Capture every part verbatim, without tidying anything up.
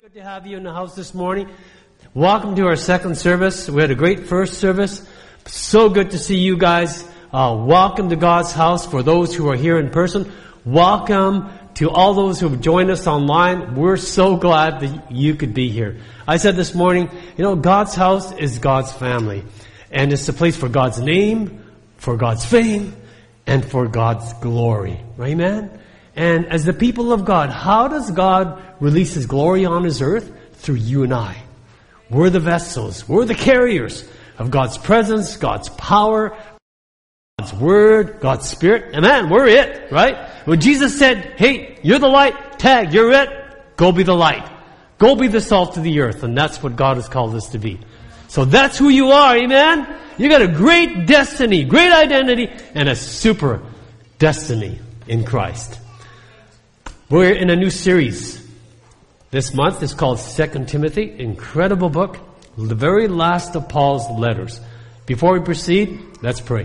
Good to have you in the house this morning. Welcome to our second service. We had a great first service. So good to see you guys. Uh, welcome to God's house for those who are here in person. Welcome to all those who have joined us online. We're so glad that you could be here. I said this morning, you know, God's house is God's family. And it's a place for God's name, for God's fame, and for God's glory. Amen? And as the people of God, how does God release His glory on His earth? Through you and I. We're the vessels. We're the carriers of God's presence, God's power, God's Word, God's Spirit. Amen. We're it, right? When Jesus said, hey, you're the light, tag, you're it, go be the light. Go be the salt of the earth. And that's what God has called us to be. So that's who you are, amen? You got a great destiny, great identity, and a super destiny in Christ. We're in a new series this month. It's called Second Timothy. Incredible book. The very last of Paul's letters. Before we proceed, let's pray.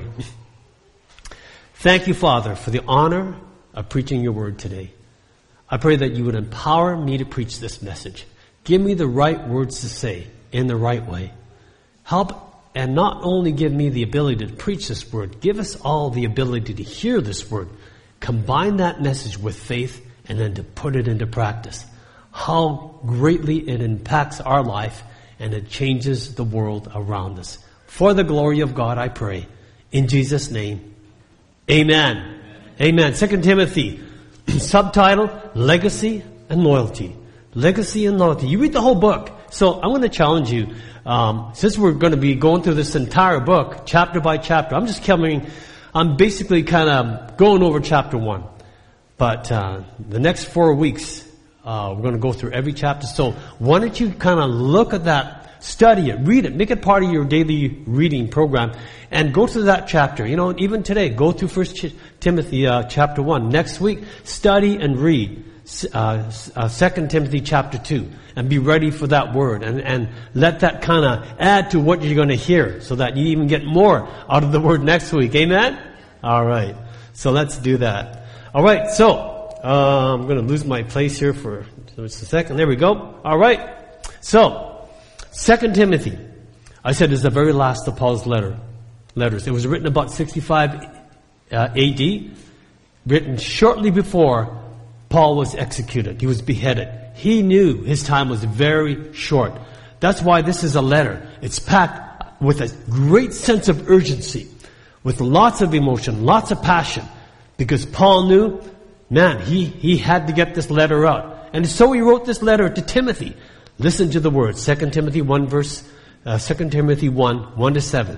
Thank you, Father, for the honor of preaching your word today. I pray that you would empower me to preach this message. Give me the right words to say in the right way. Help and not only give me the ability to preach this word, give us all the ability to hear this word. Combine that message with faith and then to put it into practice. How greatly it impacts our life and it changes the world around us. For the glory of God, I pray. In Jesus' name, amen. Amen. Amen. Second Timothy, subtitle, Legacy and Loyalty. Legacy and Loyalty. You read the whole book. So I want to challenge you. Um, since we're going to be going through this entire book, chapter by chapter, I'm just coming, I'm basically kind of going over chapter one. But uh, the next four weeks, uh, we're going to go through every chapter. So why don't you kind of look at that, study it, read it, make it part of your daily reading program, and go to that chapter. You know, even today, go through First Timothy uh, chapter one. Next week, study and read uh, uh, Second Timothy chapter two, and be ready for that word, and, and let that kind of add to what you're going to hear, so that you even get more out of the word next week. Amen? All right. So let's do that. All right, so uh, I'm going to lose my place here for just a second. There we go. All right. So, Second Timothy, I said, is the very last of Paul's letter letters. It was written about sixty-five uh, A D, written shortly before Paul was executed. He was beheaded. He knew his time was very short. That's why this is a letter. It's packed with a great sense of urgency, with lots of emotion, lots of passion. Because Paul knew, man, he, he had to get this letter out. And so he wrote this letter to Timothy. Listen to the words. Second Timothy one verse, uh, Second Timothy one, one to seven.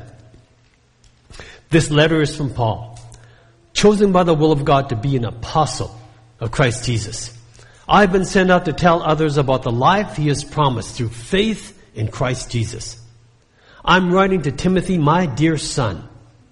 This letter is from Paul, chosen by the will of God to be an apostle of Christ Jesus. I've been sent out to tell others about the life he has promised through faith in Christ Jesus. I'm writing to Timothy, my dear son.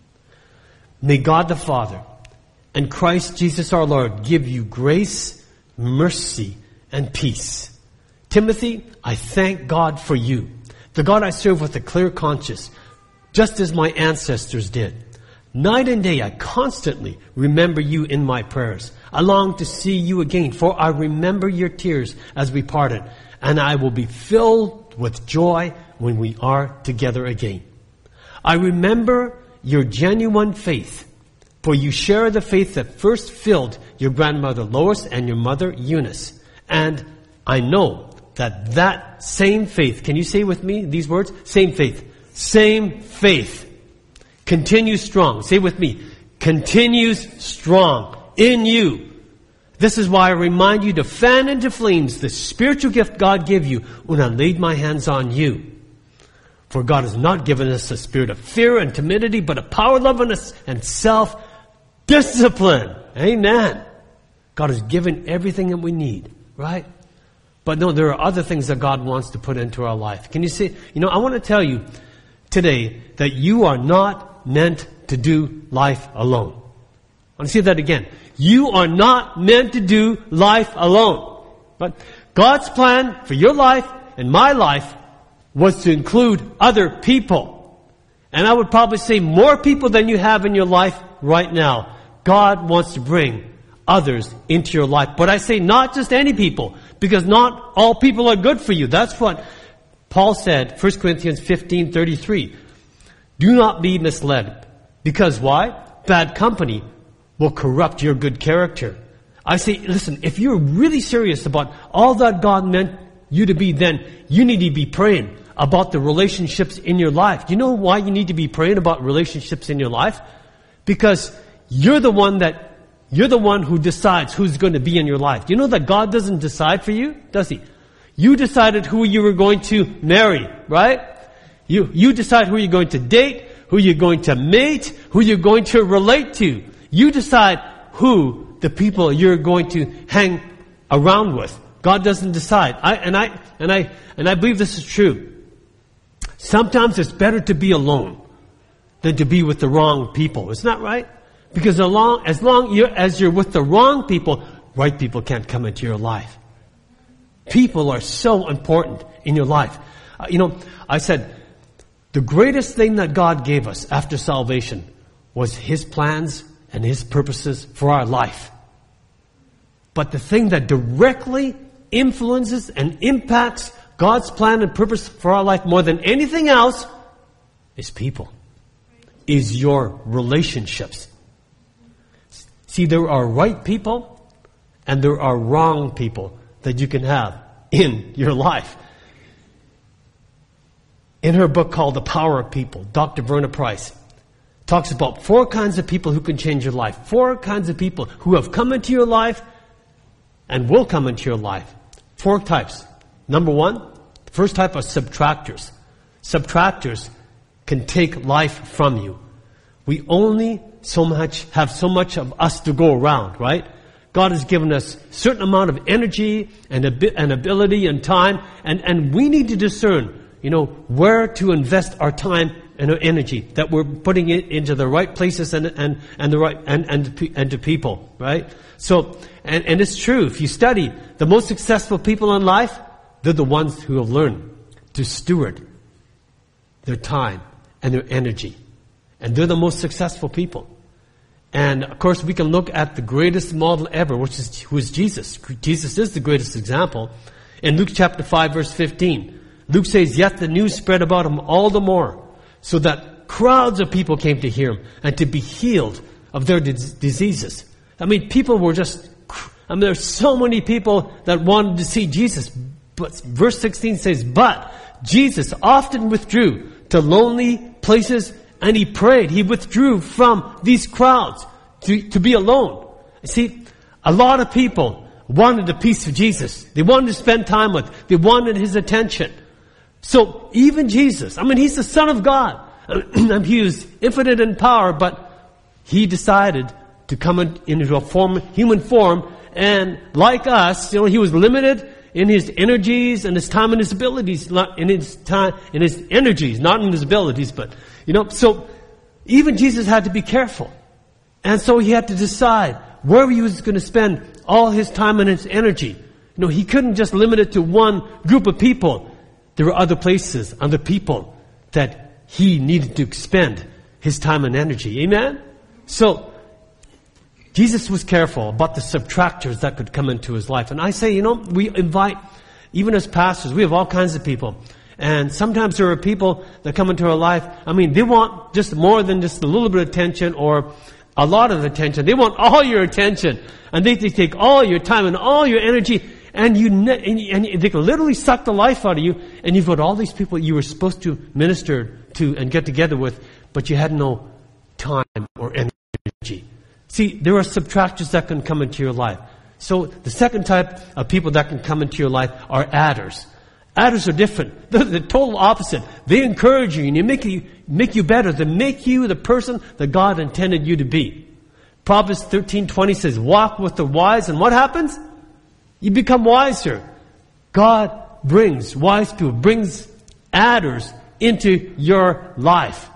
May God the Father and Christ Jesus our Lord give you grace, mercy, and peace. Timothy, I thank God for you, the God I serve with a clear conscience, just as my ancestors did. Night and day I constantly remember you in my prayers. I long to see you again, for I remember your tears as we parted, and I will be filled with joy when we are together again. I remember your genuine faith, for you share the faith that first filled your grandmother Lois and your mother Eunice. And I know that that same faith, can you say with me these words? Same faith. Same faith continues strong. Say with me. Continues strong in you. This is why I remind you to fan into flames the spiritual gift God gave you when I laid my hands on you. For God has not given us a spirit of fear and timidity, but a power, love, and self discipline. Amen. God has given everything that we need, right? But no, there are other things that God wants to put into our life. Can you see? You know, I want to tell you today that you are not meant to do life alone. I want to say that again. You are not meant to do life alone. But God's plan for your life and my life was to include other people. And I would probably say more people than you have in your life right now. God wants to bring others into your life. But I say not just any people, Because not all people are good for you. That's what Paul said, First Corinthians fifteen thirty-three. Do not be misled. Because why? Bad company will corrupt your good character. I say, listen, if you're really serious about all that God meant you to be, then you need to be praying about the relationships in your life. Do you know why you need to be praying about relationships in your life? Because you're the one that, you're the one who decides who's going to be in your life. Do you know that God doesn't decide for you? Does He? You decided who you were going to marry, right? You, you decide who you're going to date, who you're going to mate, who you're going to relate to. You decide who the people you're going to hang around with. God doesn't decide. I, and I, and I, and I believe this is true. Sometimes it's better to be alone than to be with the wrong people. Isn't that right? Because as long, as long you're, as you're with the wrong people, right people can't come into your life. People are so important in your life. Uh, you know, I said, the greatest thing that God gave us after salvation was His plans and His purposes for our life. But the thing that directly influences and impacts God's plan and purpose for our life more than anything else is people. Is your relationships. See, there are right people and there are wrong people that you can have in your life. In her book called The Power of People, Doctor Verna Price talks about four kinds of people who can change your life. Four kinds of people who have come into your life and will come into your life. Four types. Number one, the first type are subtractors. Subtractors can take life from you. We only so much have so much of us to go around, right? God has given us a certain amount of energy and, abi- and ability and time, and, and we need to discern, you know, where to invest our time and our energy, that we're putting it into the right places and, and, and the right, and, and, and to people, right? So, and, and it's true, if you study, the most successful people in life, they're the ones who have learned to steward their time and their energy. And they're the most successful people. And of course, we can look at the greatest model ever, which is who is Jesus. Jesus is the greatest example. In Luke chapter five, verse fifteen, Luke says, "Yet the news spread about him all the more, so that crowds of people came to hear him and to be healed of their dis- diseases." I mean, people were just, I mean, there's so many people that wanted to see Jesus. But verse sixteen says, "But Jesus often withdrew to lonely places and He prayed." He withdrew from these crowds to, to be alone. See, a lot of people wanted a piece of Jesus. They wanted to spend time with. They wanted His attention. So even Jesus, I mean, He's the Son of God. And He was infinite in power, but He decided to come in, into a form, human form. And like us, you know, He was limited in His energies and His time and His abilities, not in His time, in His energies, not in His abilities, but, you know, so even Jesus had to be careful. And so He had to decide where He was going to spend all His time and His energy. You know, He couldn't just limit it to one group of people. There were other places, other people that He needed to expend His time and energy. Amen? So, Jesus was careful about the subtractors that could come into His life. And I say, you know, we invite, even as pastors, we have all kinds of people. And sometimes there are people that come into our life, I mean, they want just more than just a little bit of attention or a lot of attention. They want all your attention. And they, they take all your time and all your energy, and you ne- and, you, and they can literally suck the life out of you. And you've got all these people you were supposed to minister to and get together with, but you had no time or energy. See, there are subtractors that can come into your life. So the second type of people that can come into your life are adders. Adders are different. They're the total opposite. They encourage you and they make you, make you better. They make you the person that God intended you to be. Proverbs thirteen twenty says, "Walk with the wise," and what happens? You become wiser. God brings wise people, brings adders into your life.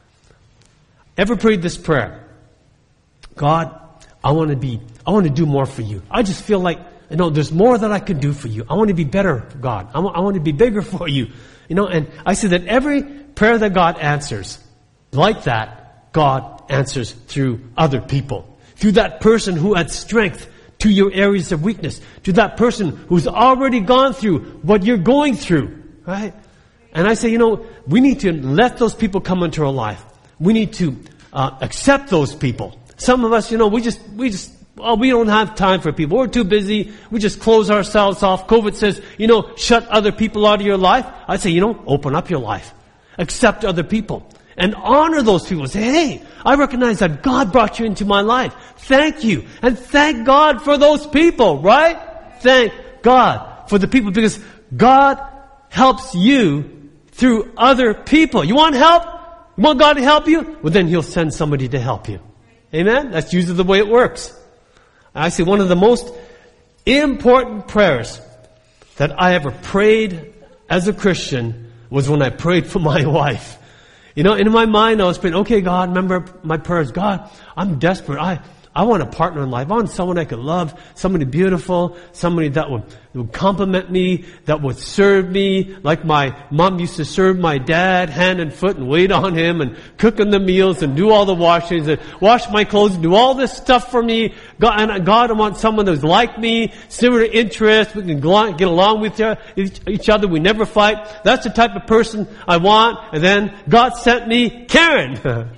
Ever prayed this prayer? God, I want to be, I want to do more for you. I just feel like, you know, there's more that I could do for you. I want to be better, God. I want, I want to be bigger for you. You know, and I say that every prayer that God answers, like that, God answers through other people. Through that person who had strength to your areas of weakness, to that person who's already gone through what you're going through, right? And I say, you know, we need to let those people come into our life. We need to uh, accept those people. Some of us, you know, we just, we just, oh, we don't have time for people. We're too busy. We just close ourselves off. COVID says, you know, shut other people out of your life. I say, you know, open up your life. Accept other people. And honor those people. Say, hey, I recognize that God brought you into my life. Thank you. And thank God for those people, right? Thank God for the people, because God helps you through other people. You want help? You want God to help you? Well, then He'll send somebody to help you. Amen? That's usually the way it works. I say one of the most important prayers that I ever prayed as a Christian was when I prayed for my wife. You know, in my mind I was praying, okay, God, remember my prayers. God, I'm desperate. I, I want a partner in life. I want someone I could love, somebody beautiful, somebody that would, would compliment me, that would serve me, like my mom used to serve my dad, hand and foot, and wait on him, and cook him the meals, and do all the washings, and wash my clothes, and do all this stuff for me. God, and God, I want someone who's like me, similar interests, we can get along with each other, we never fight. That's the type of person I want. And then God sent me Karen.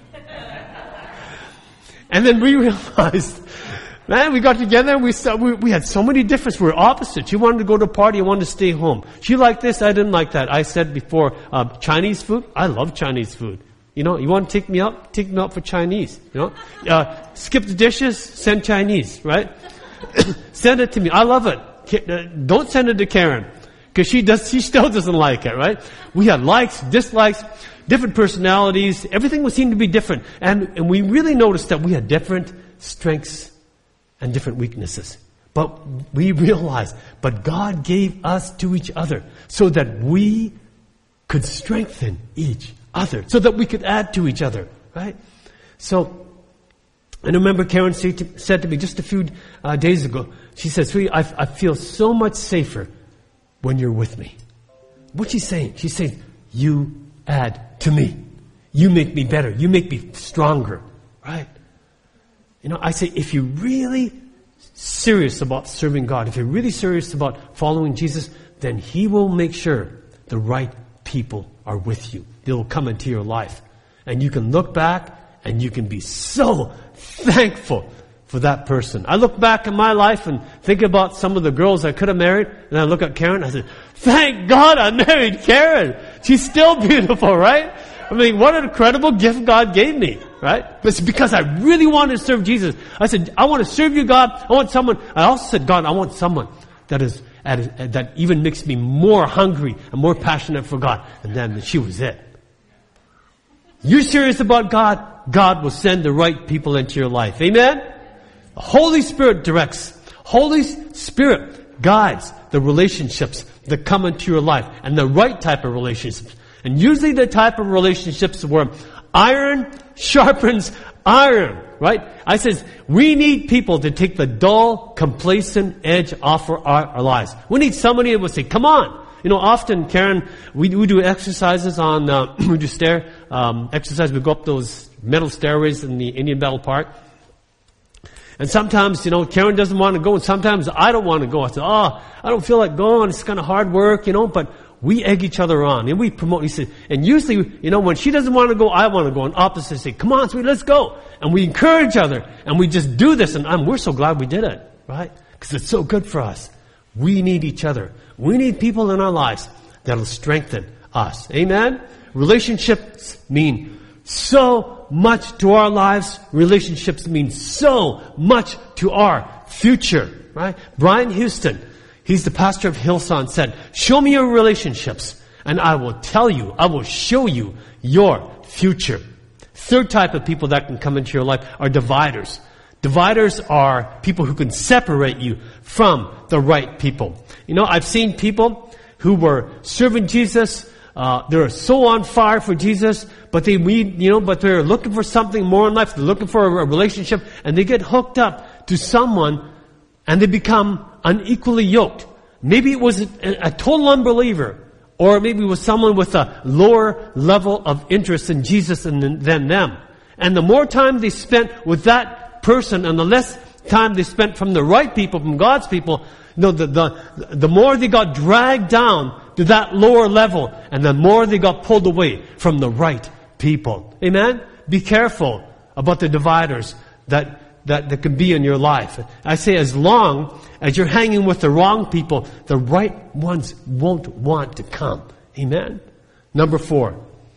And then we realized, man, we got together and we, saw, we we had so many differences. We were opposites. She wanted to go to a party, I wanted to stay home. She liked this, I didn't like that. I said before, uh, Chinese food, I love Chinese food. You know, you want to take me out? Take me out for Chinese. You know, uh, skip the dishes, send Chinese, right? Send it to me. I love it. Don't send it to Karen, because she does. She still doesn't like it, right? We had likes, dislikes, different personalities. Everything would seem to be different. And, and we really noticed that we had different strengths and different weaknesses. But we realized, but God gave us to each other so that we could strengthen each other, so that we could add to each other, right? So, and I remember Karen said to me just a few uh, days ago, she said, sweetie, I, I feel so much safer when you're with me. What's she saying? She's saying, you add to me. You make me better. You make me stronger, right? You know, I say, if you're really serious about serving God, if you're really serious about following Jesus, then He will make sure the right people are with you. They will come into your life. And you can look back and you can be so thankful for that person. I look back in my life and think about some of the girls I could have married, and I look at Karen and I said, thank God I married Karen. She's still beautiful, right? I mean, what an incredible gift God gave me, right? But it's because I really wanted to serve Jesus. I said, I want to serve you, God. I want someone. I also said, God, I want someone that is that even makes me more hungry and more passionate for God. And then she was it. You're serious about God, God will send the right people into your life. Amen? The Holy Spirit directs. Holy Spirit guides the relationships that come into your life, and the right type of relationships. And usually the type of relationships where iron sharpens iron, right? I says, we need people to take the dull, complacent edge off our, our lives. We need somebody that will say, come on. You know, often, Karen, we, we do exercises on, uh, we do stair, um, exercise. We go up those metal stairways in the Indian Battle Park. And sometimes, you know, Karen doesn't want to go, and sometimes I don't want to go. I say, oh, I don't feel like going. It's kind of hard work, you know, but we egg each other on, and we promote. He said, and usually, you know, when she doesn't want to go, I want to go. And opposite say, come on, sweetie, let's go. And we encourage each other, and we just do this, and I'm, we're so glad we did it, right? Because it's so good for us. We need each other. We need people in our lives that'll strengthen us. Amen? Relationships mean so much to our lives. Relationships mean so much to our future, right? Brian Houston, he's the pastor of Hillsong, said, show me your relationships and I will tell you, I will show you your future. Third type of people that can come into your life are dividers. Dividers are people who can separate you from the right people. You know, I've seen people who were serving Jesus, uh, they're so on fire for Jesus, but they need, you know, but they're looking for something more in life. They're looking for a, a relationship, and they get hooked up to someone, and they become unequally yoked. Maybe it was a, a total unbeliever, or maybe it was someone with a lower level of interest in Jesus than, than them. And the more time they spent with that person, and the less time they spent from the right people, from God's people, you know, the, the, the more they got dragged down to that lower level, and the more they got pulled away from the right people. Amen? Be careful about the dividers that That, that can be in your life. I say as long as you're hanging with the wrong people, the right ones won't want to come. Amen? Number four.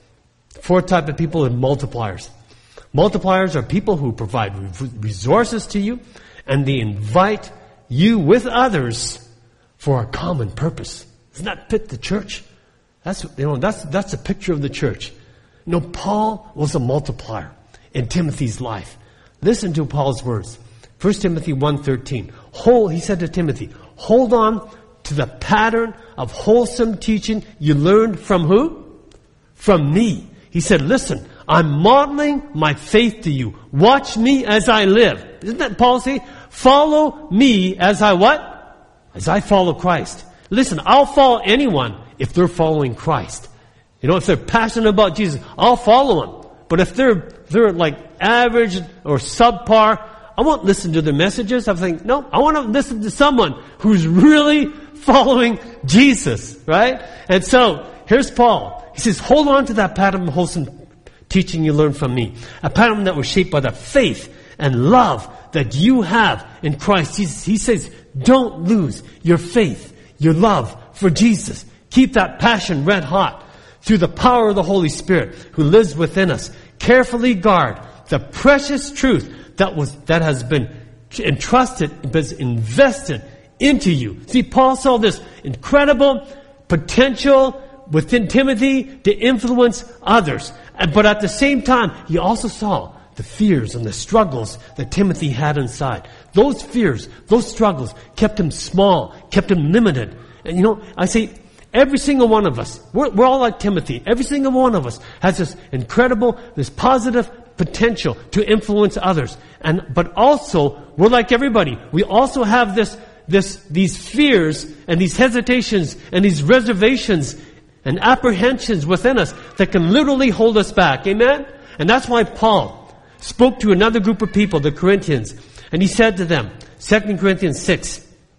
Fourth type of people are multipliers. Multipliers are people who provide resources to you and they invite you with others for a common purpose. Doesn't that fit the church? That's, you know, that's, that's a picture of the church. You know, Paul was a multiplier in Timothy's life. Listen to Paul's words. First Timothy one thirteen. Hold, he said to Timothy, hold on to the pattern of wholesome teaching you learned from who? From me. He said, listen, I'm modeling my faith to you. Watch me as I live. Isn't that Paul say? Follow me as I what? As I follow Christ. Listen, I'll follow anyone if they're following Christ. You know, if they're passionate about Jesus, I'll follow them. But if they're, they're like average or subpar, I won't listen to their messages. I think, no, I want to listen to someone who's really following Jesus, right? And so, here's Paul. He says, hold on to that pattern of wholesome teaching you learned from me. A pattern that was shaped by the faith and love that you have in Christ Jesus. He says, don't lose your faith, your love for Jesus. Keep that passion red hot. Through the power of the Holy Spirit who lives within us, carefully guard the precious truth that was that has been entrusted, been invested into you. See, Paul saw this incredible potential within Timothy to influence others. But at the same time, he also saw the fears and the struggles that Timothy had inside. Those fears, those struggles kept him small, kept him limited. And you know, I say, every single one of us, we're, we're all like Timothy. Every single one of us has this incredible, this positive potential to influence others. And, but also, we're like everybody. We also have this, this, these fears and these hesitations and these reservations and apprehensions within us that can literally hold us back. Amen? And that's why Paul spoke to another group of people, the Corinthians, and he said to them, Second Corinthians six,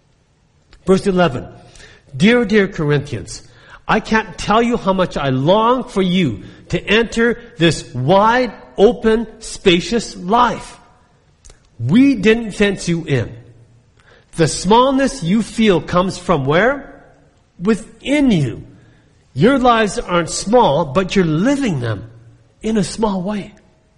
verse eleven, Dear, dear Corinthians, I can't tell you how much I long for you to enter this wide, open, spacious life. We didn't fence you in. The smallness you feel comes from where? Within you. Your lives aren't small, but you're living them in a small way.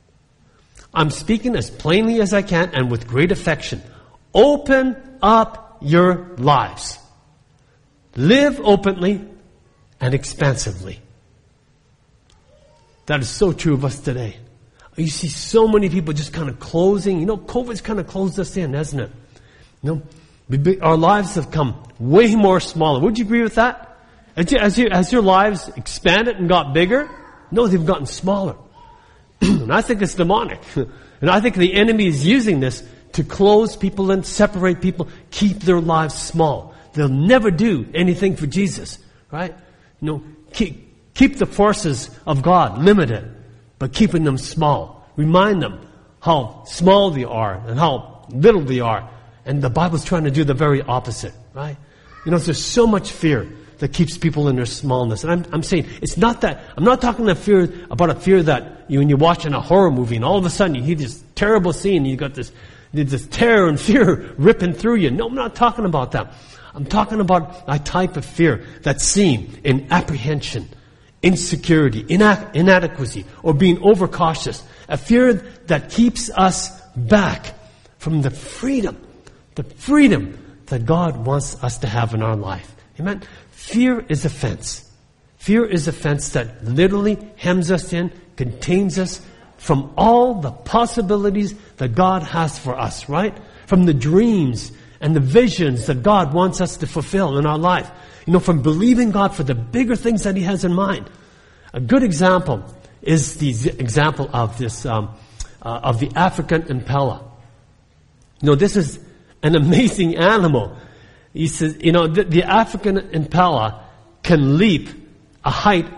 I'm speaking as plainly as I can and with great affection. Open up your lives. Live openly and expansively. That is so true of us today. You see so many people just kind of closing. You know, COVID's kind of closed us in, hasn't it? You know, our lives have come way more smaller. Would you agree with that? As, you, as, you, as your lives expanded and got bigger, no, they've gotten smaller. And I think it's demonic. And I think the enemy is using this to close people and separate people, keep their lives small. They'll never do anything for Jesus, right? You know, keep, keep the forces of God limited, but keeping them small. Remind them how small they are and how little they are. And the Bible's trying to do the very opposite, right? You know, there's so much fear that keeps people in their smallness. And I'm, I'm saying, it's not that, I'm not talking a fear, about a fear that you, when you're watching a horror movie and all of a sudden you hear this terrible scene and you got this, this terror and fear ripping through you. No, I'm not talking about that. I'm talking about a type of fear that's seen in apprehension, insecurity, inac- inadequacy, or being overcautious. A fear that keeps us back from the freedom, the freedom that God wants us to have in our life. Amen? Fear is a fence. Fear is a fence that literally hems us in, contains us from all the possibilities that God has for us, right? From the dreams and the visions that God wants us to fulfill in our life. You know, from believing God for the bigger things that He has in mind. A good example is the example of this, um, uh, of the African impala. You know, this is an amazing animal. He says, you know, the, the African impala can leap a height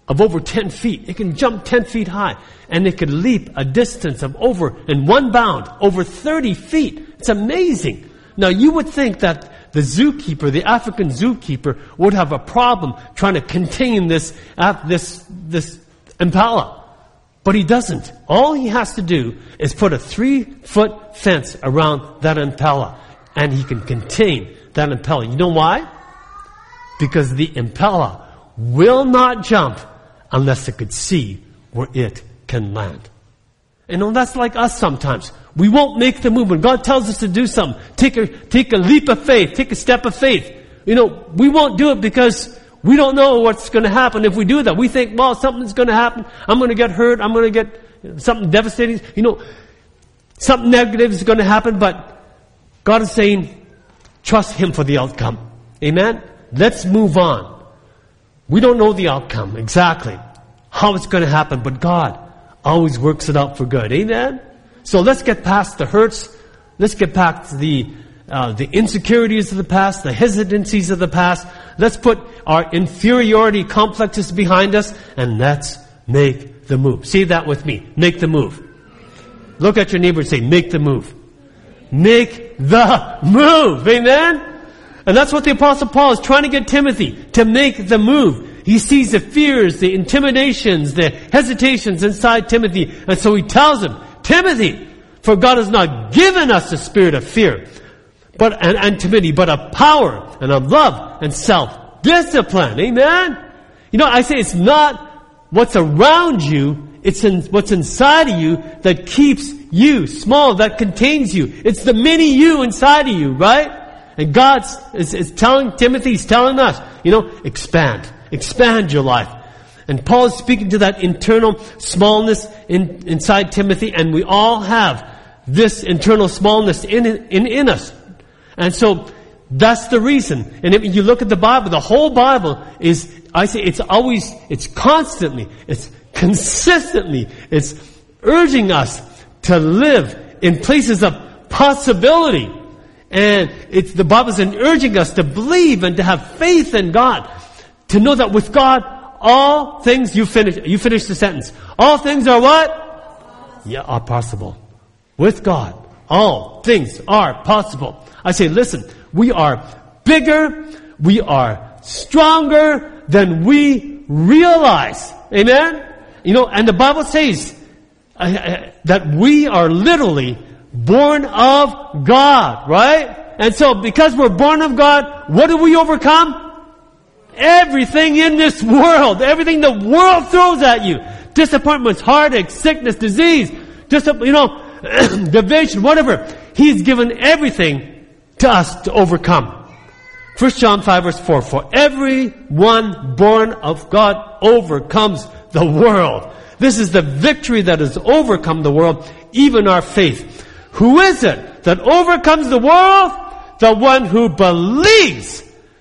of over ten feet. It can jump ten feet high. And it could leap a distance of over, in one bound, over thirty feet. It's amazing. Now you would think that the zookeeper, the African zookeeper, would have a problem trying to contain this, uh, this, this impala. But he doesn't. All he has to do is put a three-foot fence around that impala, and he can contain that impala. You know why? Because the impala will not jump unless it could see where it can land. And you know, that's like us sometimes. We won't make the move. When God tells us to do something, take a, take a leap of faith, take a step of faith. You know, we won't do it because we don't know what's going to happen if we do that. We think, well, something's going to happen. I'm going to get hurt. I'm going to get you know, something devastating. You know, something negative is going to happen. But God is saying, trust Him for the outcome. Amen? Let's move on. We don't know the outcome exactly, how it's going to happen. But God always works it out for good. Amen? So let's get past the hurts. Let's get past the uh, the insecurities of the past, the hesitancies of the past. Let's put our inferiority complexes behind us, and let's make the move. Say that with me. Make the move. Look at your neighbor and say, make the move. Make the move. Amen? And that's what the Apostle Paul is trying to get Timothy to make the move. He sees the fears, the intimidations, the hesitations inside Timothy. And so he tells him, Timothy, for God has not given us the spirit of fear, but and, and timidity, but of power and of love and self-discipline. Amen? You know, I say it's not what's around you, it's in, what's inside of you that keeps you small, that contains you. It's the mini you inside of you, right? And God is, is telling Timothy, He's telling us, you know, expand. Expand your life. And Paul is speaking to that internal smallness in, inside Timothy, and we all have this internal smallness in, in, in us. And so, that's the reason. And if you look at the Bible, the whole Bible is, I say, it's always, it's constantly, it's consistently, it's urging us to live in places of possibility. And it's, the Bible is urging us to believe and to have faith in God. To know that with God, all things, you finish, you finish the sentence. All things are what? Yeah, are possible. With God, all things are possible. I say, listen, we are bigger, we are stronger than we realize. Amen? You know, and the Bible says uh, that we are literally born of God, right? And so because we're born of God, what do we overcome? Everything in this world, everything the world throws at you. Disappointments, heartache, sickness, disease, dis- you know, division, whatever. He's given everything to us to overcome. First John five verse four, for everyone born of God overcomes the world. This is the victory that has overcome the world, even our faith. Who is it that overcomes the world? The one who believes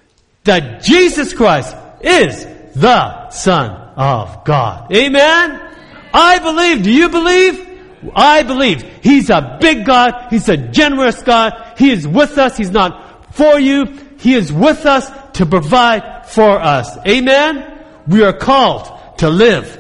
that Jesus Christ is the Son of God. Amen? I believe. Do you believe? I believe. He's a big God. He's a generous God. He is with us. He's not for you. He is with us to provide for us. Amen? We are called to live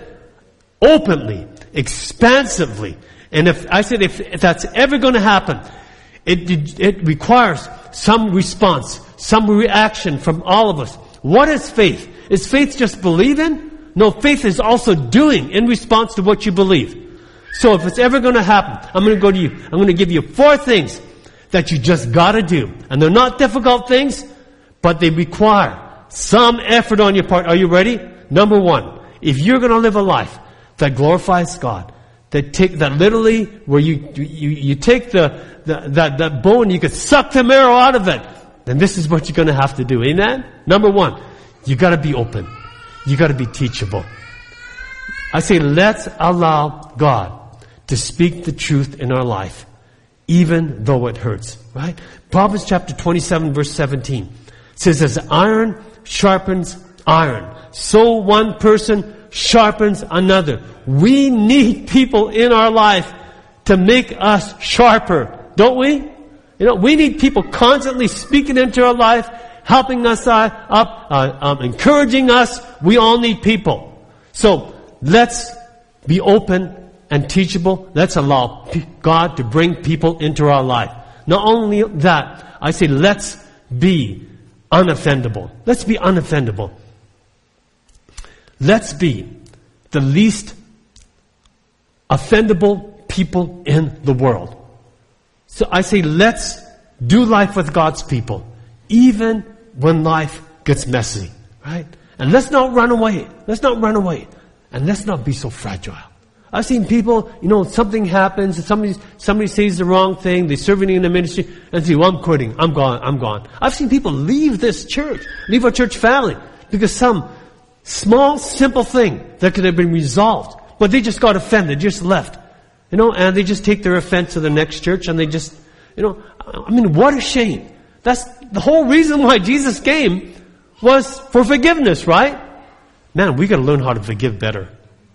openly, expansively. And if I said if, if that's ever going to happen, it, it, it requires some response, some reaction from all of us. What is faith? Is faith just believing? No, faith is also doing in response to what you believe. So if it's ever going to happen, I'm going to go to you. I'm going to give you four things that you just got to do. And they're not difficult things, but they require some effort on your part. Are you ready? Number one, if you're going to live a life that glorifies God, that take that literally where you you you take the, the that that bone, you could suck the marrow out of it, then this is what you're going to have to do. Amen? Number one, you got to be open. You got to be teachable. I say, let's allow God to speak the truth in our life, even though it hurts. Right? Proverbs chapter twenty-seven, verse seventeen says, "As iron sharpens iron, so one person sharpens another." We need people in our life to make us sharper, don't we? You know, we need people constantly speaking into our life, helping us uh, up, uh, um, encouraging us. We all need people. So let's be open and teachable. Let's allow God to bring people into our life. Not only that, I say let's be unoffendable. Let's be unoffendable. Let's be the least offendable people in the world. So I say let's do life with God's people, even when life gets messy, right? And let's not run away. Let's not run away. And let's not be so fragile. I've seen people, you know, something happens, somebody, somebody says the wrong thing, they're serving in the ministry, and say, well, I'm quitting, I'm gone, I'm gone. I've seen people leave this church, leave our church family, because some small, simple thing that could have been resolved, but they just got offended, just left. You know, and they just take their offense to the next church, and they just, you know, I mean, what a shame. That's the whole reason why Jesus came, was for forgiveness, right? Man, we gotta learn how to forgive better.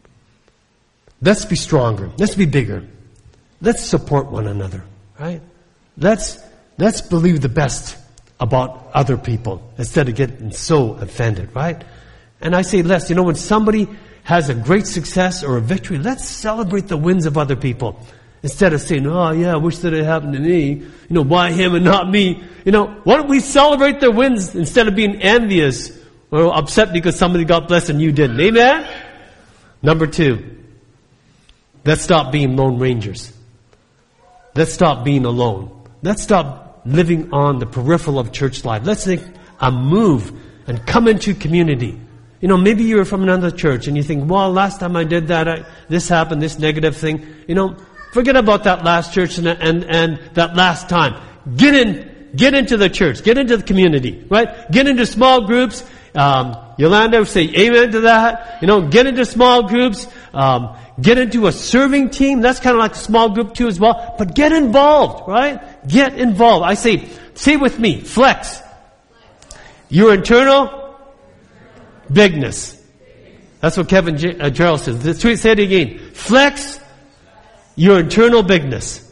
Let's be stronger. Let's be bigger. Let's support one another, right? Let's, let's believe the best about other people instead of getting so offended, right? And I say let's, you know, when somebody has a great success or a victory, let's celebrate the wins of other people. Instead of saying, oh yeah, I wish that it happened to me. You know, why him and not me? You know, why don't we celebrate their wins instead of being envious or upset because somebody got blessed and you didn't? Amen? Number two. Let's stop being lone rangers. Let's stop being alone. Let's stop living on the peripheral of church life. Let's make a move and come into community. You know, maybe you're from another church and you think, well, last time I did that, I, this happened, this negative thing. You know, forget about that last church and, and, and that last time. Get in, get into the church. Get into the community, right? Get into small groups. Um, Yolanda would say amen to that. You know, get into small groups. Um, Get into a serving team. That's kind of like a small group too as well. But get involved, right? Get involved. I say, say with me, flex. Your internal bigness. That's what Kevin J- uh, Gerald says. Let's say it again. Flex your internal bigness.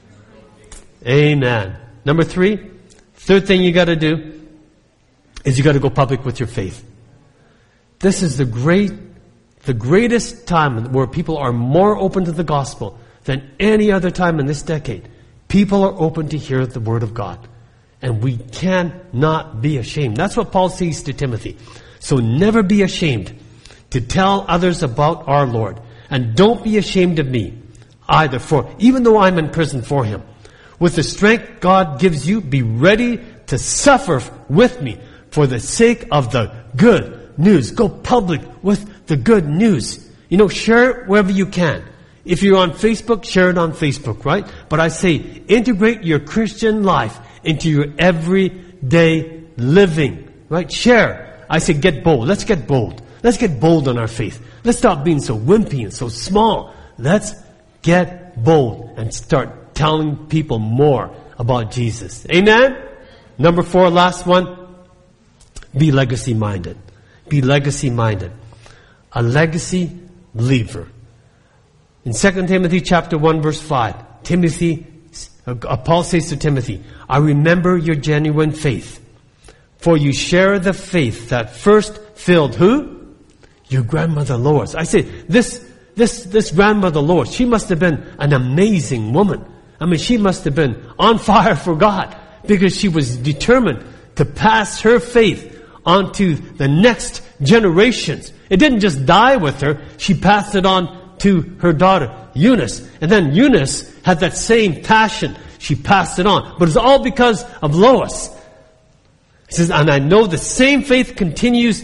Amen. Number three, third thing you got to do is you got to go public with your faith. This is the great The greatest time where people are more open to the gospel than any other time in this decade. People are open to hear the word of God. And we cannot be ashamed. That's what Paul says to Timothy. So never be ashamed to tell others about our Lord. And don't be ashamed of me either, for even though I'm in prison for him. With the strength God gives you, be ready to suffer with me for the sake of the good news. Go public with the good news. You know, share it wherever you can. If you're on Facebook, share it on Facebook, right? But I say, integrate your Christian life into your everyday living, right? Share. I say, get bold. Let's get bold. Let's get bold on our faith. Let's stop being so wimpy and so small. Let's get bold and start telling people more about Jesus. Amen? Number four, last one. Be legacy minded. Be legacy minded. A legacy believer. In Second Timothy chapter one verse five, Timothy, uh, Paul says to Timothy, I remember your genuine faith, for you share the faith that first filled who? Your grandmother Lois. I say, this, this, this grandmother Lois, she must have been an amazing woman. I mean, she must have been on fire for God because she was determined to pass her faith onto the next generations. It didn't just die with her. She passed it on to her daughter, Eunice. And then Eunice had that same passion. She passed it on. But it's all because of Lois. He says, and I know the same faith continues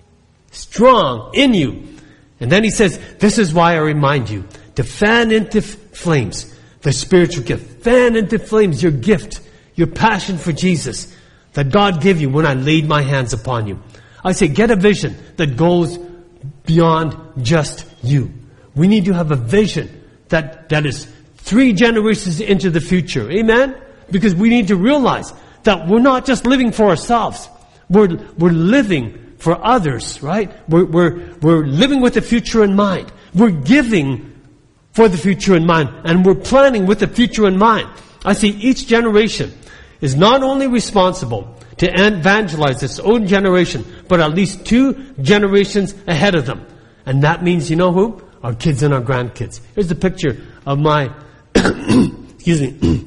strong in you. And then he says, this is why I remind you to fan into flames the spiritual gift. Fan into flames your gift, your passion for Jesus that God gave you when I laid my hands upon you. I say, get a vision that goes beyond just you. We need to have a vision that, that is three generations into the future. Amen? Because we need to realize that we're not just living for ourselves. We're, we're living for others, right? We're, we're, we're living with the future in mind. We're giving for the future in mind. And we're planning with the future in mind. I see each generation is not only responsible to evangelize its own generation, but at least two generations ahead of them. And that means, you know who? Our kids and our grandkids. Here's a picture of my, excuse me,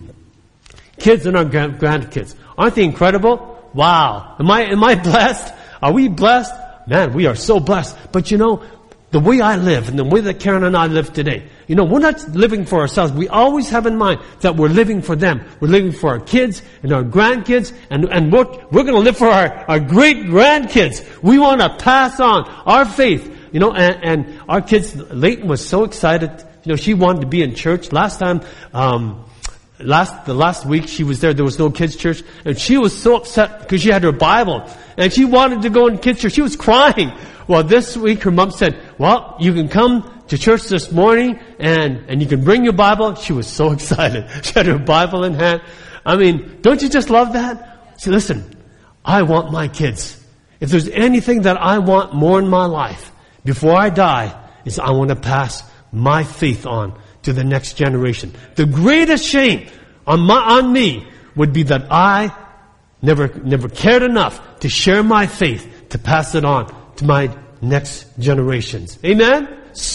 kids and our grand- grandkids. Aren't they incredible? Wow. Am I, am I blessed? Are we blessed? Man, we are so blessed. But you know, the way I live and the way that Karen and I live today, you know, we're not living for ourselves. We always have in mind that we're living for them. We're living for our kids and our grandkids, and, and we're, we're going to live for our, our great grandkids. We want to pass on our faith. You know, and, and our kids, Leighton was so excited. You know, she wanted to be in church. Last time, um, last, the last week she was there, there was no kids' church. And she was so upset because she had her Bible. And she wanted to go in kids' church. She was crying. Well, this week her mom said, well, you can come to church this morning and, and you can bring your Bible. She was so excited. She had her Bible in hand. I mean, don't you just love that? See, listen, I want my kids. If there's anything that I want more in my life, before I die, is I want to pass my faith on to the next generation. The greatest shame on my, on me would be that I never, never cared enough to share my faith, to pass it on to my next generations. Amen?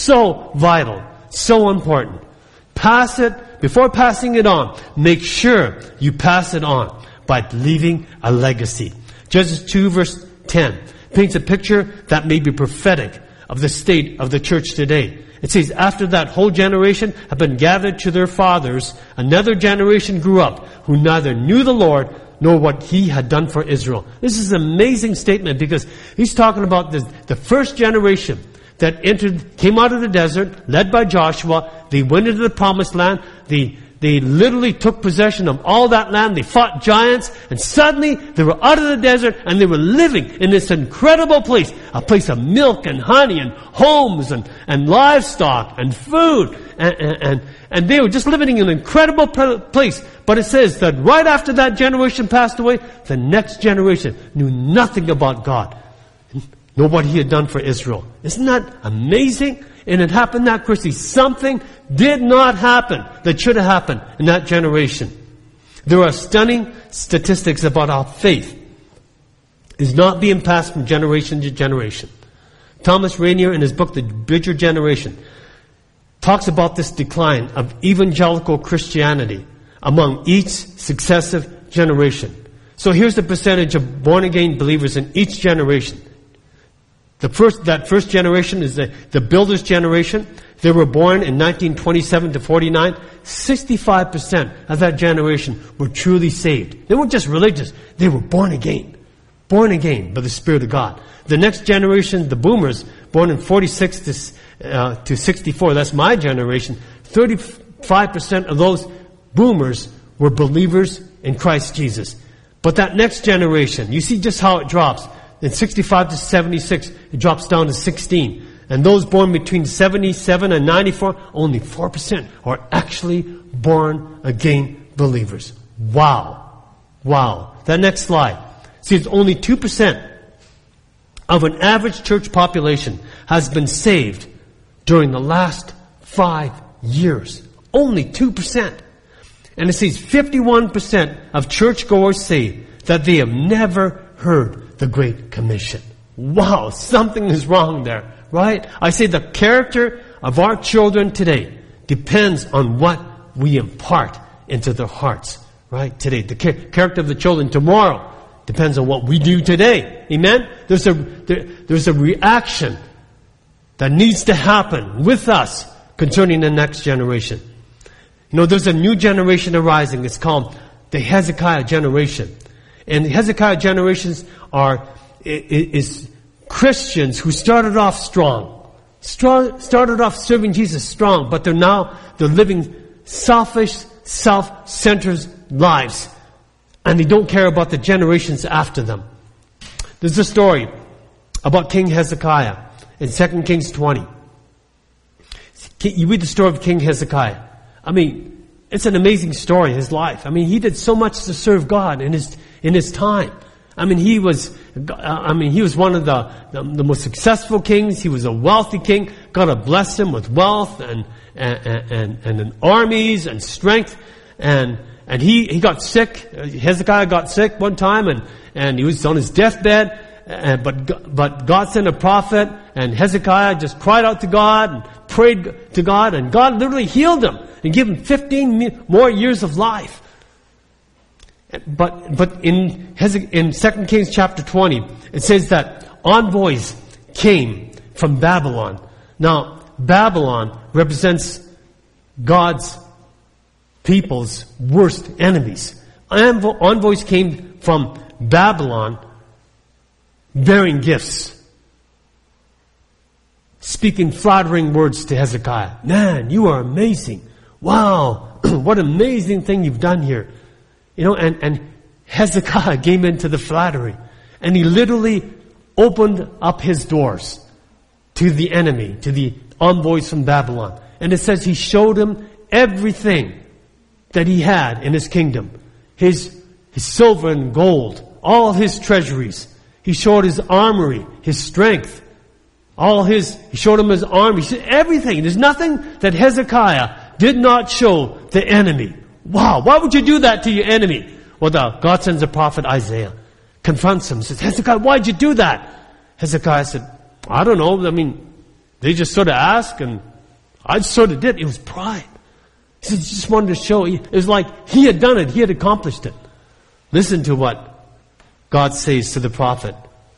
So vital. So important. Pass it, before passing it on, make sure you pass it on by leaving a legacy. Judges two verse ten paints a picture that may be prophetic of the state of the church today. It says, after that whole generation had been gathered to their fathers, another generation grew up who neither knew the Lord nor what He had done for Israel. This is an amazing statement because he's talking about the, the first generation that entered, came out of the desert, led by Joshua. They went into the promised land. They, they literally took possession of all that land. They fought giants, and suddenly they were out of the desert and they were living in this incredible place, a place of milk and honey and homes and, and livestock and food. And, and, and, and they were just living in an incredible place. But it says that right after that generation passed away, the next generation knew nothing about God, nor what He had done for Israel. Isn't that amazing? And it happened that quickly. Something did not happen that should have happened in that generation. There are stunning statistics about how faith is not being passed from generation to generation. Thomas Rainier, in his book, The Bridger Generation, talks about this decline of evangelical Christianity among each successive generation. So here's the percentage of born-again believers in each generation. The first, that first generation is the, the builder's generation. They were born in nineteen twenty-seven to forty-nine. sixty-five percent of that generation were truly saved. They weren't just religious. They were born again. Born again by the Spirit of God. The next generation, the boomers, born in forty-six to, uh, to sixty-four, that's my generation, thirty-five percent of those boomers were believers in Christ Jesus. But that next generation, you see just how it drops. In sixty-five to seventy-six, it drops down to sixteen. And those born between seventy-seven and ninety-four, only four percent are actually born again believers. Wow. Wow. That next slide. See, it's only two percent of an average church population has been saved during the last five years. Only two percent. And it says fifty-one percent of churchgoers say that they have never heard the Great Commission. Wow, something is wrong there, right? I say the character of our children today depends on what we impart into their hearts, right? Today, the char- character of the children tomorrow depends on what we do today. Amen? There's a, there, there's a reaction that needs to happen with us concerning the next generation. You know, there's a new generation arising. It's called the Hezekiah generation. And the Hezekiah generations are, is Christians who started off strong. Strong, started off serving Jesus strong, but they're now, they're living selfish, self-centered lives. And they don't care about the generations after them. There's a story about King Hezekiah in Second Kings twenty. You read the story of King Hezekiah. I mean, it's an amazing story, his life. I mean, he did so much to serve God in his in his time. I mean, he was, I mean, he was one of the, the, the most successful kings. He was a wealthy king. God had blessed him with wealth and, and, and, and, and armies and strength. And, and he, he got sick. Hezekiah got sick one time and, and he was on his deathbed. and, but, but God sent a prophet, and Hezekiah just cried out to God and prayed to God, and God literally healed him and gave him fifteen more years of life. But, but in, in Second Kings chapter twenty, it says that envoys came from Babylon. Now, Babylon represents God's people's worst enemies. Envoys came from Babylon bearing gifts, speaking flattering words to Hezekiah. Man, you are amazing. Wow, what an amazing thing you've done here. You know, and, and Hezekiah came into the flattery, and he literally opened up his doors to the enemy, to the envoys from Babylon. And it says he showed him everything that he had in his kingdom. His, his silver and gold, all his treasuries. He showed his armory, his strength, all his, he showed him his army, everything. There's nothing that Hezekiah did not show the enemy. Wow, why would you do that to your enemy? Well, the, God sends the prophet Isaiah, confronts him, says, Hezekiah, why'd you do that? Hezekiah said, I don't know. I mean, they just sort of asked, and I sort of did. It was pride. He said, he just wanted to show. It was like he had done it. He had accomplished it. Listen to what God says to the prophet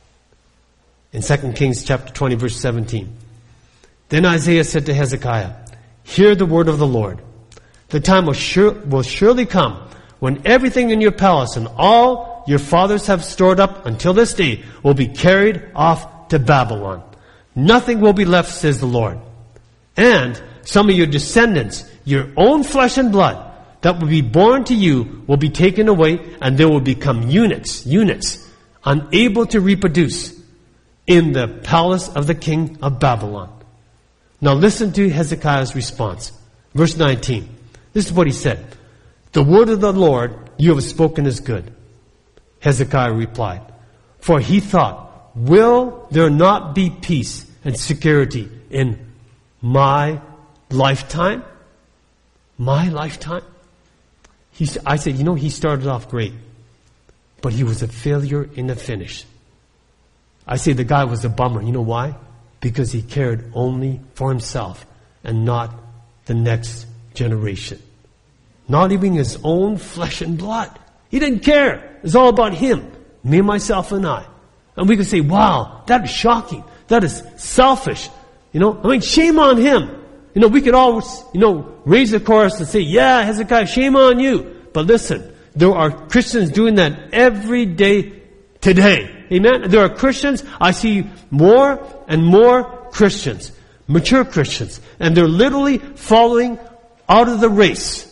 in Second Kings chapter twenty, verse seventeen. Then Isaiah said to Hezekiah, hear the word of the Lord. The time will, sure, will surely come when everything in your palace and all your fathers have stored up until this day will be carried off to Babylon. Nothing will be left, says the Lord. And some of your descendants, your own flesh and blood, that will be born to you will be taken away, and they will become eunuchs, eunuchs, unable to reproduce in the palace of the king of Babylon. Now listen to Hezekiah's response. Verse nineteen. This is what he said. The word of the Lord you have spoken is good. Hezekiah replied, for he thought, will there not be peace and security in my lifetime? My lifetime? He, I said, you know, he started off great, but he was a failure in the finish. I say the guy was a bummer. You know why? Because he cared only for himself and not the next generation. Not even his own flesh and blood. He didn't care. It's all about him. Me, myself, and I. And we could say, wow, that is shocking. That is selfish. You know, I mean, shame on him. You know, we could always, you know, raise the chorus and say, yeah, Hezekiah, shame on you. But listen, there are Christians doing that every day today. Amen? There are Christians, I see more and more Christians, mature Christians, and they're literally following out of the race.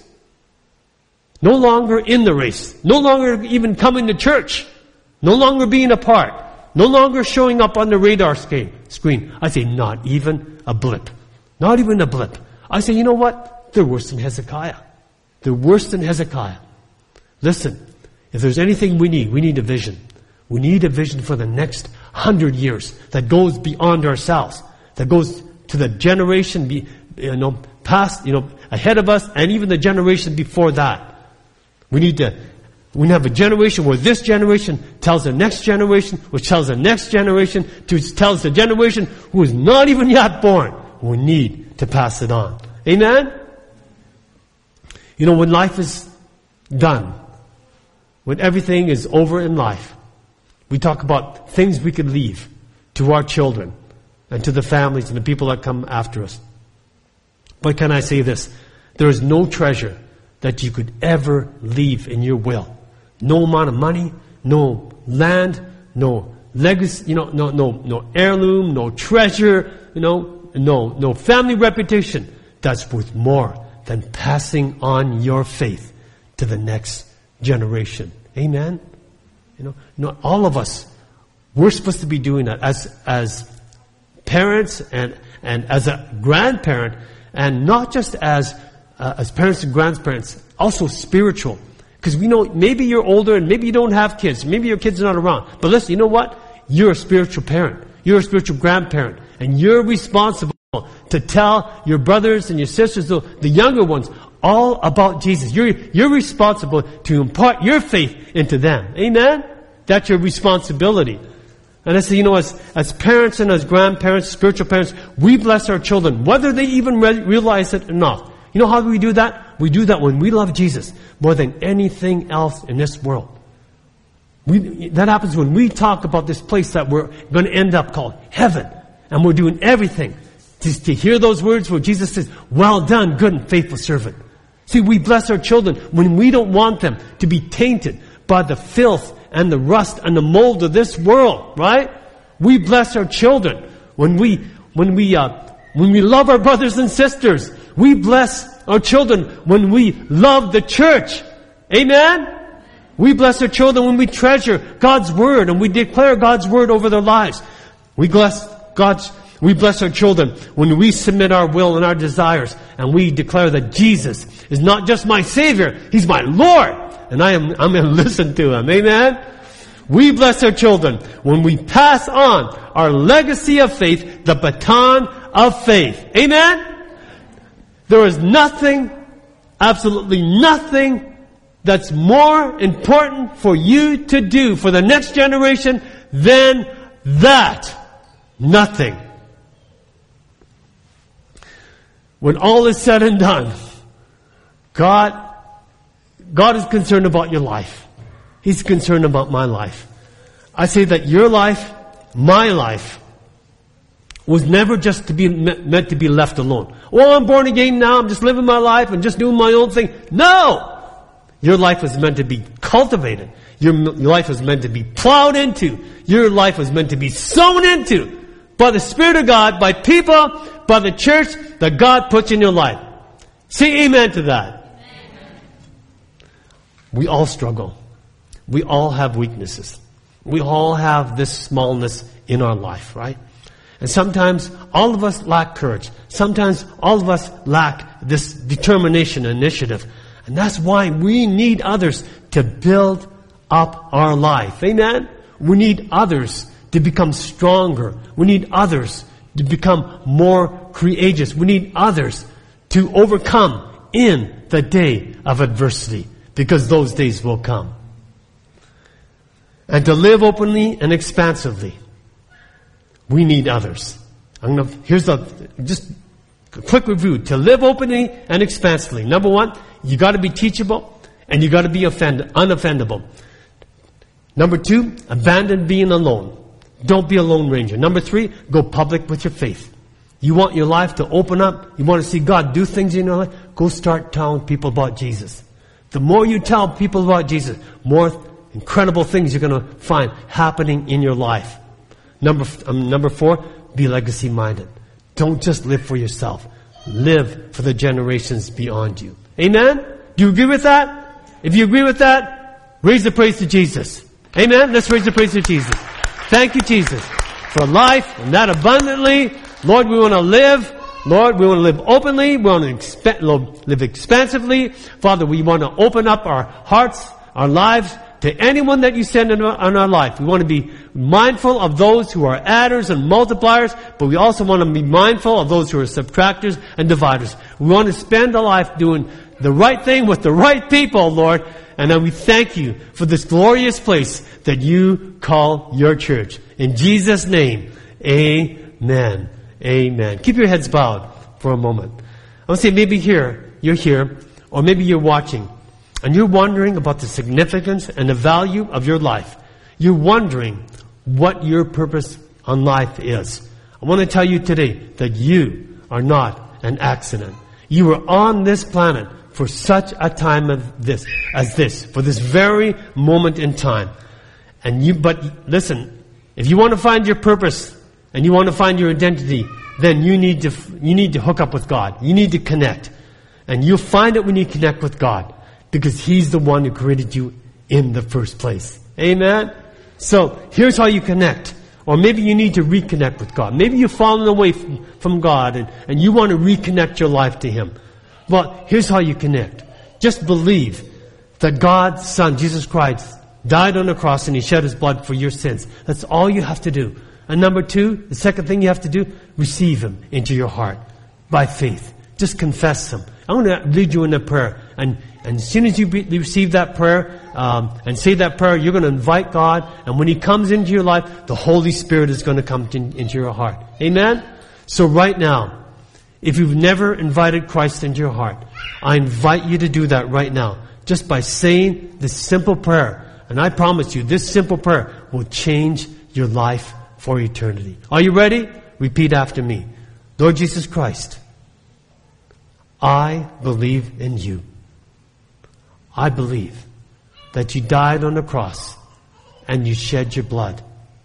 No longer in the race. No longer even coming to church. No longer being a part. No longer showing up on the radar screen. I say, not even a blip. Not even a blip. I say, you know what? They're worse than Hezekiah. They're worse than Hezekiah. Listen, if there's anything we need, we need a vision. We need a vision for the next hundred years that goes beyond ourselves. That goes to the generation, be, you know, past, you know, ahead of us, and even the generation before that. We need to, we have a generation where this generation tells the next generation, which tells the next generation, to tells the generation who is not even yet born. We need to pass it on. Amen? You know, when life is done, when everything is over in life, we talk about things we could leave to our children and to the families and the people that come after us. But can I say this? There is no treasure that you could ever leave in your will. No amount of money, no land, no legacy, you know, no, no, no heirloom, no treasure, you know, no, no family reputation that's worth more than passing on your faith to the next generation. Amen? You know, not all of us, we're supposed to be doing that as, as parents and, and as a grandparent, and not just as Uh, as parents and grandparents, also spiritual. Because we know maybe you're older and maybe you don't have kids. Maybe your kids are not around. But listen, you know what? You're a spiritual parent. You're a spiritual grandparent. And you're responsible to tell your brothers and your sisters, the, the younger ones, all about Jesus. You're, you're responsible to impart your faith into them. Amen? That's your responsibility. And I say, you know, as, as parents and as grandparents, spiritual parents, we bless our children, whether they even re- realize it or not. You know how do we do that? We do that when we love Jesus more than anything else in this world. We, that happens when we talk about this place that we're going to end up called heaven. And we're doing everything to, to hear those words where Jesus says, well done, good and faithful servant. See, we bless our children when we don't want them to be tainted by the filth and the rust and the mold of this world, right? We bless our children when we, when we, uh, when we love our brothers and sisters. We bless our children when we love the church. Amen? We bless our children when we treasure God's Word and we declare God's Word over their lives. We bless God's, we bless our children when we submit our will and our desires and we declare that Jesus is not just my Savior, He's my Lord. And I am, I'm going to listen to Him. Amen? We bless our children when we pass on our legacy of faith, the baton of faith. Amen? There is nothing, absolutely nothing, that's more important for you to do for the next generation than that. Nothing. When all is said and done, God, God is concerned about your life. He's concerned about my life. I say that your life, my life, was never just to be meant to be left alone. Well, I'm born again now, I'm just living my life and just doing my own thing. No! Your life was meant to be cultivated. Your, your life was meant to be plowed into. Your life was meant to be sown into by the Spirit of God, by people, by the church that God puts in your life. Say amen to that. Amen. We all struggle. We all have weaknesses. We all have this smallness in our life, right? And sometimes all of us lack courage. Sometimes all of us lack this determination and initiative. And that's why we need others to build up our life. Amen? We need others to become stronger. We need others to become more courageous. We need others to overcome in the day of adversity, because those days will come. And to live openly and expansively, we need others. I'm gonna, here's the, just a quick review. To live openly and expansively. Number one, you gotta be teachable and you gotta be offend, unoffendable. Number two, abandon being alone. Don't be a lone ranger. Number three, go public with your faith. You want your life to open up. You want to see God do things in your life. Go start telling people about Jesus. The more you tell people about Jesus, more incredible things you're going to find happening in your life. Number, um, number four, be legacy minded. Don't just live for yourself. Live for the generations beyond you. Amen? Do you agree with that? If you agree with that, raise the praise to Jesus. Amen? Let's raise the praise to Jesus. Thank you, Jesus, for life and that abundantly. Lord, we want to live. Lord, we want to live openly. We want to exp- live expansively. Father, we want to open up our hearts, our lives, to anyone that you send in our, in our life. We want to be mindful of those who are adders and multipliers, but we also want to be mindful of those who are subtractors and dividers. We want to spend our life doing the right thing with the right people, Lord. And then we thank you for this glorious place that you call your church. In Jesus' name, amen. Amen. Keep your heads bowed for a moment. I want to say maybe here, you're here, or maybe you're watching, and you're wondering about the significance and the value of your life. You're wondering what your purpose on life is. I want to tell you today that you are not an accident. You were on this planet for such a time of this, as this, for this very moment in time. And you, but listen, if you want to find your purpose and you want to find your identity, then you need to, you need to hook up with God. You need to connect. And you'll find it when you connect with God, because He's the one who created you in the first place. Amen? So, here's how you connect. Or maybe you need to reconnect with God. Maybe you've fallen away from, from God and, and you want to reconnect your life to Him. Well, here's how you connect. Just believe that God's Son, Jesus Christ, died on the cross and He shed His blood for your sins. That's all you have to do. And number two, the second thing you have to do, receive Him into your heart by faith. Just confess Him. I'm going to lead you in a prayer. And, and as soon as you be, receive that prayer um, and say that prayer, you're going to invite God. And when He comes into your life, the Holy Spirit is going to come to, into your heart. Amen? So right now, if you've never invited Christ into your heart, I invite you to do that right now. Just by saying this simple prayer. And I promise you, this simple prayer will change your life for eternity. Are you ready? Repeat after me. Lord Jesus Christ, I believe in you. I believe that you died on the cross and you shed your blood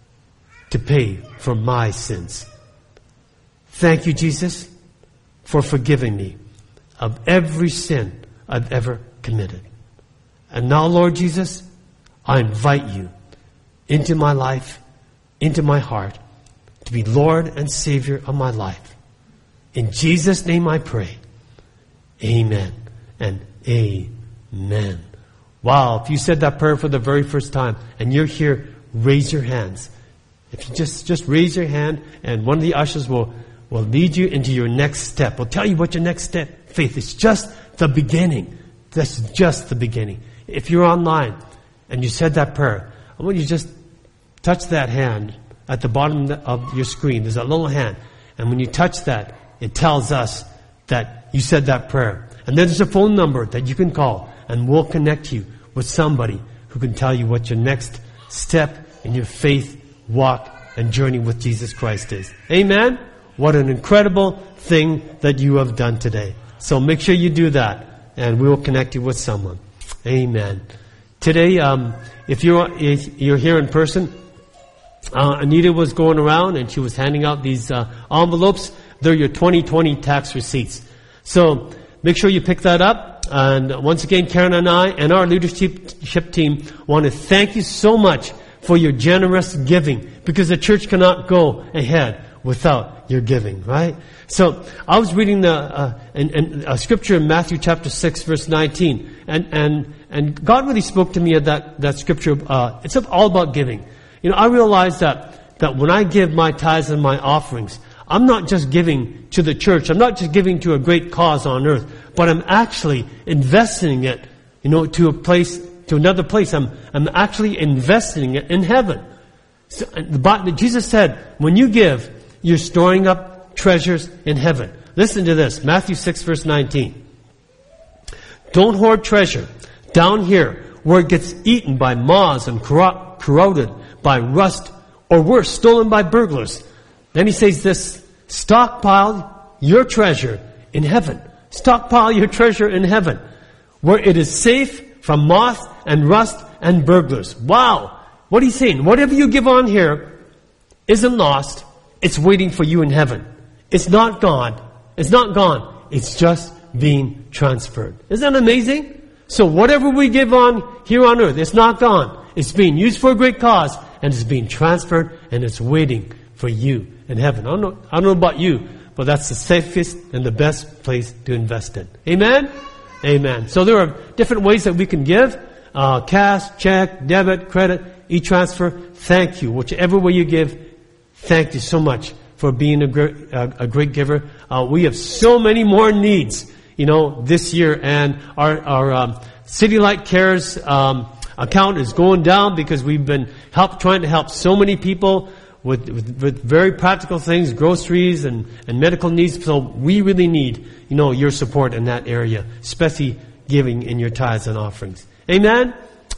to pay for my sins. Thank you, Jesus, for forgiving me of every sin I've ever committed. And now, Lord Jesus, I invite you into my life, into my heart, to be Lord and Savior of my life. In Jesus' name I pray. Amen and amen. Wow, if you said that prayer for the very first time and you're here, raise your hands. If you just, just raise your hand, and one of the ushers will, will lead you into your next step. Will tell you what your next step, faith. It's just the beginning. That's just the beginning. If you're online and you said that prayer, I want you to just touch that hand at the bottom of your screen. There's a little hand. And when you touch that, it tells us that you said that prayer. And then there's a phone number that you can call, and we'll connect you with somebody who can tell you what your next step in your faith walk and journey with Jesus Christ is. Amen? What an incredible thing that you have done today. So make sure you do that, and we will connect you with someone. Amen. Today, um, if you're if you're here in person, uh, Anita was going around and she was handing out these uh, envelopes. They're your twenty twenty tax receipts. So make sure you pick that up. And once again, Karen and I and our leadership team want to thank you so much for your generous giving, because the church cannot go ahead without your giving, right? So I was reading the uh, in, in a scripture in Matthew chapter six, verse nineteen, and and and God really spoke to me at that that scripture. Uh, it's all about giving. You know, I realized that that when I give my tithes and my offerings, I'm not just giving to the church. I'm not just giving to a great cause on earth, but I'm actually investing it, you know, to a place, to another place. I'm I'm actually investing it in heaven. So, the Bible, Jesus said, when you give, you're storing up treasures in heaven. Listen to this, Matthew six, verse nineteen. Don't hoard treasure down here where it gets eaten by moths and corrupt, corroded by rust, or worse, stolen by burglars. Then he says this, stockpile your treasure in heaven. Stockpile your treasure in heaven, where it is safe from moth and rust and burglars. Wow! What he's saying, whatever you give on here isn't lost. It's waiting for you in heaven. It's not gone. It's not gone. It's just being transferred. Isn't that amazing? So whatever we give on here on earth, it's not gone. It's being used for a great cause, and it's being transferred, and it's waiting for you in heaven. I don't know, I don't know about you, but that's the safest and the best place to invest in. Amen? Amen. So there are different ways that we can give. Uh, cash, check, debit, credit, e-transfer. Thank you. Whichever way you give, thank you so much for being a great, uh, a great giver. Uh, we have so many more needs, you know, this year, and our, our um, City Light Cares um, account is going down because we've been help trying to help so many people with, with, with very practical things, groceries and, and medical needs. So we really need, you know, your support in that area, especially giving in your tithes and offerings. Amen?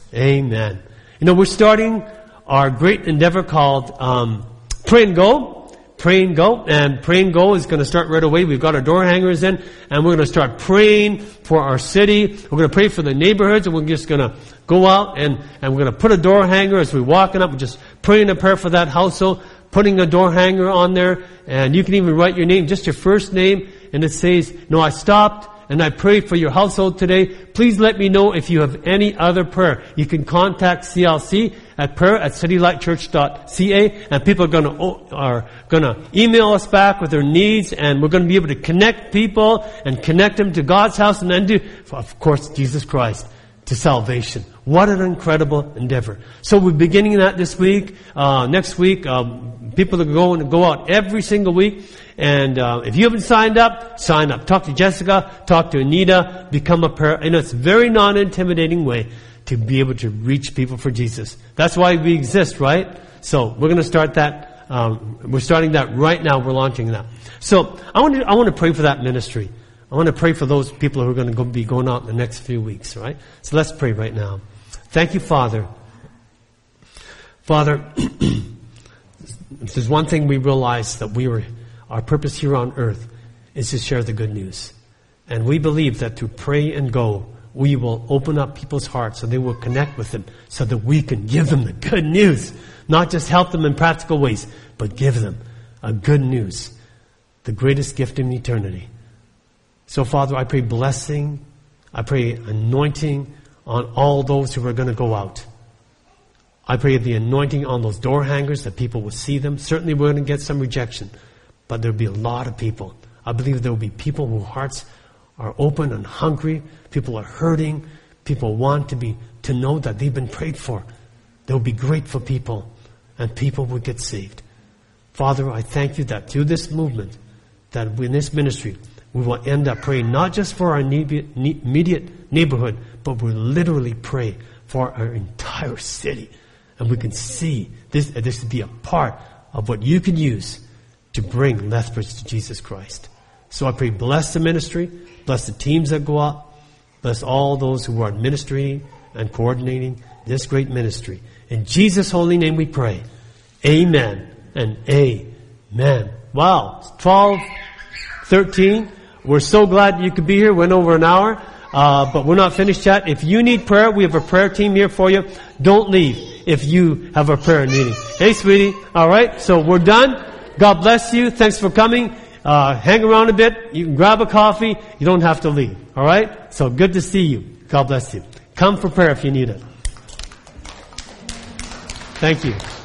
Amen. You know, we're starting our great endeavor called um, Pray and Go. Pray and Go. And Pray and Go is going to start right away. We've got our door hangers in, and we're going to start praying for our city. We're going to pray for the neighborhoods, and we're just going to go out and, and we're going to put a door hanger as we're walking up. We're just praying a prayer for that household, putting a door hanger on there, and you can even write your name, just your first name, and it says, no, I stopped and I prayed for your household today. Please let me know if you have any other prayer. You can contact C L C at prayer at citylightchurch dot c a, and people are going to are going to email us back with their needs, and we're going to be able to connect people and connect them to God's house, and then do, of course, Jesus Christ, to salvation. What an incredible endeavor. So we're beginning that this week. Uh, next week, um, people are going to go out every single week. And uh, if you haven't signed up, sign up. Talk to Jessica, talk to Anita, become a prayer. You know, it's a very non-intimidating way to be able to reach people for Jesus. That's why we exist, right? So we're going to start that. Um, we're starting that right now. We're launching that. So I want to, I want to pray for that ministry. I want to pray for those people who are going to go, be going out in the next few weeks, right? So let's pray right now. Thank you, Father. Father, if there's one thing we realize that we were, our purpose here on earth is to share the good news. And we believe that to pray and go, we will open up people's hearts so they will connect with them so that we can give them the good news. Not just help them in practical ways, but give them a good news. The greatest gift in eternity. So, Father, I pray blessing. I pray anointing on all those who are going to go out. I pray the anointing on those door hangers that people will see them. Certainly we're going to get some rejection, but there'll be a lot of people. I believe there will be people whose hearts are open and hungry. People are hurting. People want to be to know that they've been prayed for. There will be grateful people, and people will get saved. Father, I thank you that through this movement, that in this ministry, we will end up praying not just for our immediate neighborhood, but we'll literally pray for our entire city. And we can see this, this to be a part of what you can use to bring Lethbridge to Jesus Christ. So I pray, bless the ministry, bless the teams that go out, bless all those who are administrating and coordinating this great ministry. In Jesus' holy name we pray. Amen and amen. Wow, it's twelve thirteen. We're so glad you could be here. Went over an hour, uh, but we're not finished yet. If you need prayer, we have a prayer team here for you. Don't leave if you have a prayer meeting. Hey, sweetie. All right, so we're done. God bless you. Thanks for coming. Uh, hang around a bit. You can grab a coffee. You don't have to leave. All right? So good to see you. God bless you. Come for prayer if you need it. Thank you.